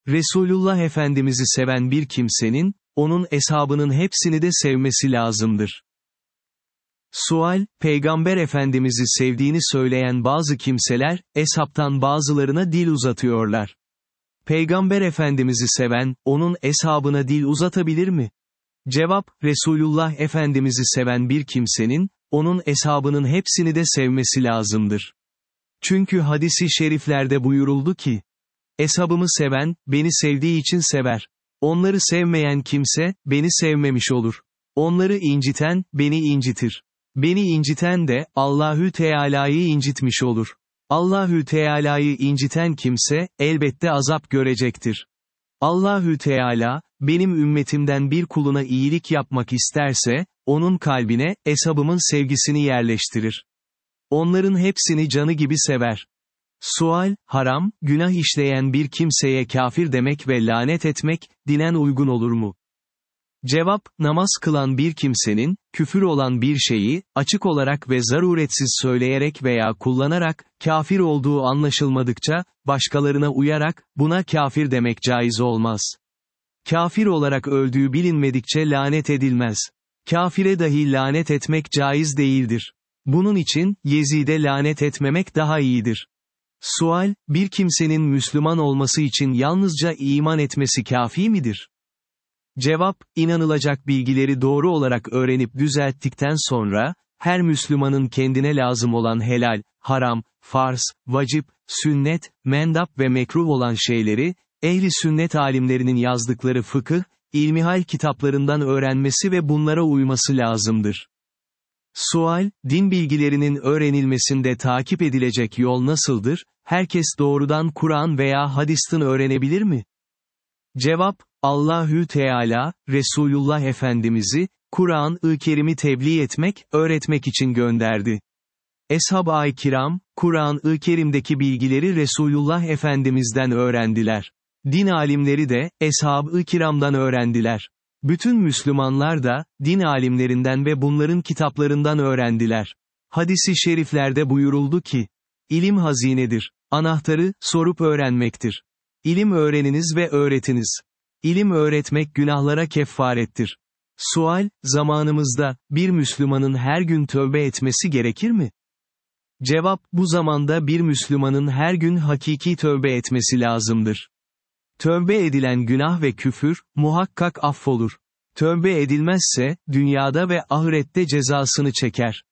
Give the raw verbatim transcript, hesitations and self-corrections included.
Resulullah Efendimiz'i seven bir kimsenin, onun eshabının hepsini de sevmesi lazımdır. Sual, Peygamber Efendimiz'i sevdiğini söyleyen bazı kimseler, eshabtan bazılarına dil uzatıyorlar. Peygamber Efendimiz'i seven, onun eshabına dil uzatabilir mi? Cevap, Resulullah Efendimiz'i seven bir kimsenin, onun eshabının hepsini de sevmesi lazımdır. Çünkü hadis-i şeriflerde buyuruldu ki, eshabımı seven, beni sevdiği için sever. Onları sevmeyen kimse, beni sevmemiş olur. Onları inciten, beni incitir. Beni inciten de, Allahü Teala'yı incitmiş olur. Allahü Teala'yı inciten kimse, elbette azap görecektir. Allahü Teala, benim ümmetimden bir kuluna iyilik yapmak isterse, onun kalbine, eshabımın sevgisini yerleştirir. Onların hepsini canı gibi sever. Sual, haram, günah işleyen bir kimseye kafir demek ve lanet etmek, dinen uygun olur mu? Cevap, namaz kılan bir kimsenin, küfür olan bir şeyi, açık olarak ve zaruretsiz söyleyerek veya kullanarak, kafir olduğu anlaşılmadıkça, başkalarına uyarak, buna kafir demek caiz olmaz. Kafir olarak öldüğü bilinmedikçe lanet edilmez. Kafire dahi lanet etmek caiz değildir. Bunun için, Yezid'e lanet etmemek daha iyidir. Sual, bir kimsenin Müslüman olması için yalnızca iman etmesi kafi midir? Cevap, inanılacak bilgileri doğru olarak öğrenip düzelttikten sonra, her Müslümanın kendine lazım olan helal, haram, farz, vacip, sünnet, mendap ve mekruh olan şeyleri, ehli sünnet alimlerinin yazdıkları fıkıh, ilmihal kitaplarından öğrenmesi ve bunlara uyması lazımdır. Sual, din bilgilerinin öğrenilmesinde takip edilecek yol nasıldır? Herkes doğrudan Kur'an veya hadisten öğrenebilir mi? Cevap, Allahü Teala, Resulullah Efendimiz'i, Kur'an-ı Kerim'i tebliğ etmek, öğretmek için gönderdi. Eshab-ı kiram, Kur'an-ı Kerim'deki bilgileri Resulullah Efendimiz'den öğrendiler. Din alimleri de, Eshab-ı kiramdan öğrendiler. Bütün Müslümanlar da, din alimlerinden ve bunların kitaplarından öğrendiler. Hadis-i şeriflerde buyuruldu ki, ilim hazinedir. Anahtarı, sorup öğrenmektir. İlim öğreniniz ve öğretiniz. İlim öğretmek günahlara kefarettir. Sual, zamanımızda, bir Müslümanın her gün tövbe etmesi gerekir mi? Cevap, bu zamanda bir Müslümanın her gün hakiki tövbe etmesi lazımdır. Tövbe edilen günah ve küfür, muhakkak affolur. Tövbe edilmezse, dünyada ve ahirette cezasını çeker.